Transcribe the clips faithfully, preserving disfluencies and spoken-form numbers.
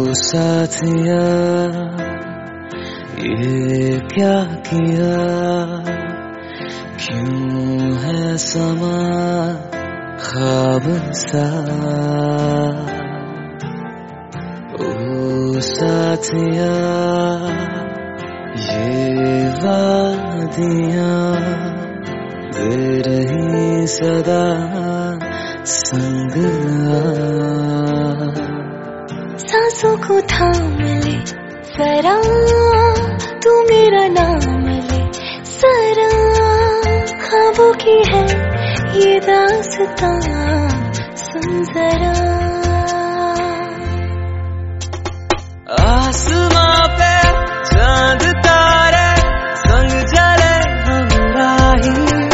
साथिया ये क्या किया, क्यों है समा ख्वाब सा। ओ साथिया ये वादियां दे रही सदा संग आ। सांसों को थाम ले जरा, तू मेरा नाम ले जरा। ख्वाबों की है ये दास्तां, सुन जरा। आसमां पे चांद तारे संग जले हमरा ही,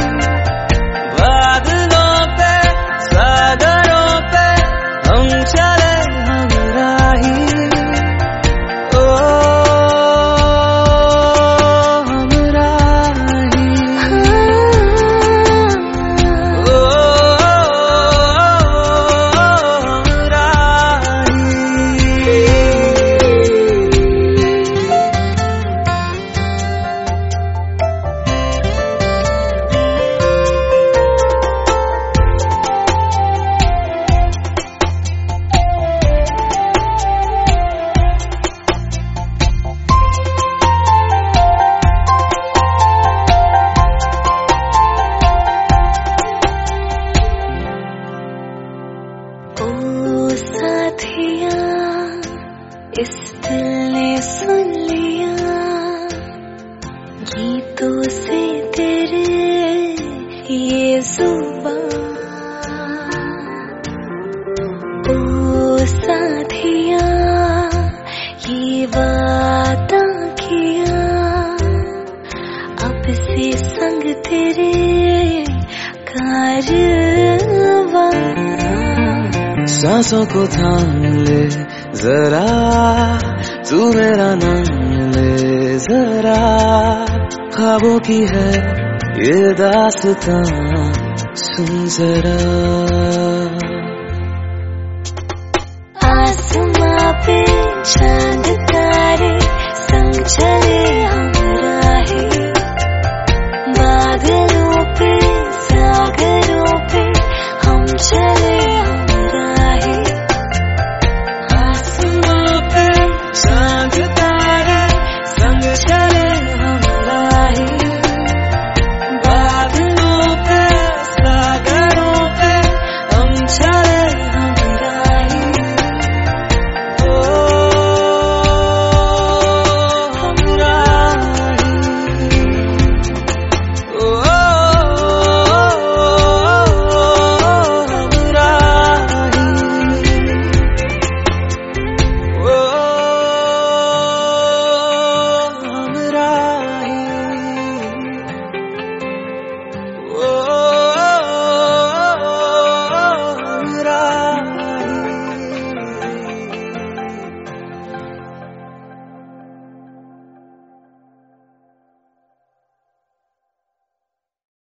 बादलों पे सागरों पे हम चले हमरा ही। ओ हमरा ही, ओ हमरा ही। ओ साथिया इस दिल ने सुन लिया, गीतों से तेरे ये जुबान। ओ साथिया ये वादा किया, अब से संग तेरे कारवां। सांसों को थाम ले जरा, तू मेरा नाम ले जरा। ख्वाबों की है ये दास्तां, सुन जरा। आसमां पे चांद